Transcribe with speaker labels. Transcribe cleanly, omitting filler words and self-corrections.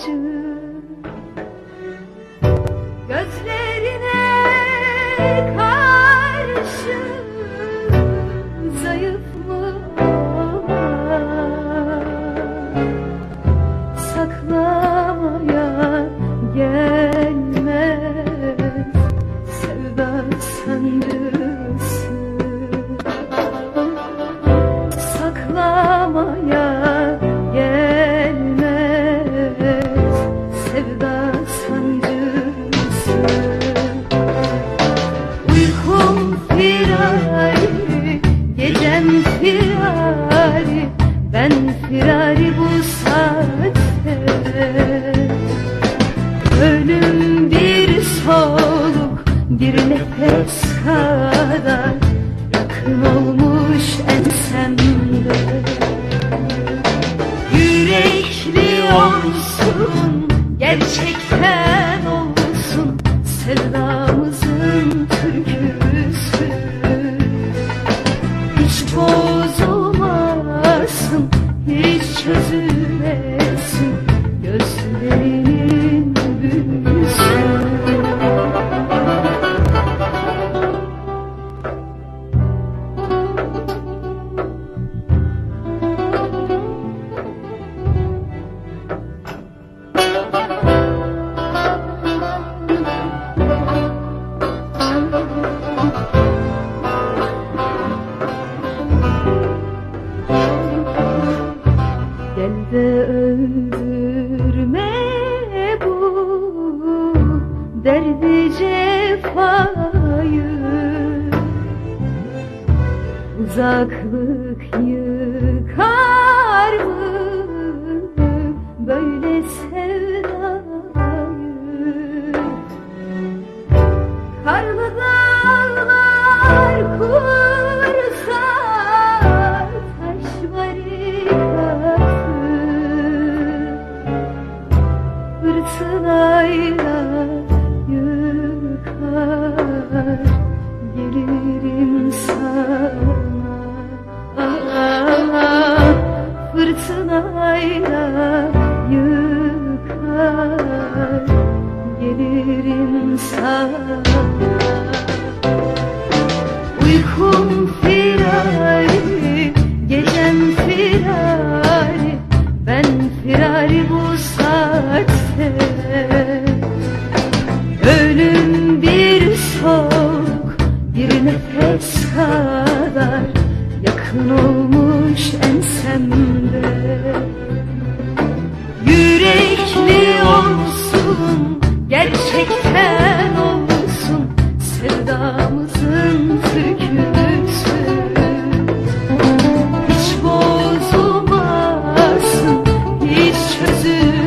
Speaker 1: karşı, gözlerine karşı zayıf mı ama saklamaya gelmez sevda sancısı, saklamaya gelmez sevda sancısı. Uykum firari, gecem firari, ben firari bu saatte. Ölüm bir soluk, bir nefes kadar yakın olmuş ensemde. Yürekli olsun, gerçekten olsun sevdamızın türküsü. Hiç bozulmasın, hiç çözülmesin gözlerinin büyüsü. Gel de öldürme bu derdi cefayı, uzaklık yıkar mı böyle sevdayı? Karlı dağlar kursa taş barikatı, fırtınayla yıkar gelirim sana. Fırtınayla yıkar gelirim sana. Uykum firari, gecem firari, ben firari bu saatte. Ölüm bir soğuk, bir nefes kadar yakın olmuş ensemde. Yürekli olsun, gerçekten olsun sevdamızın türküsü. Hiç bozulmasın, hiç çözülmesin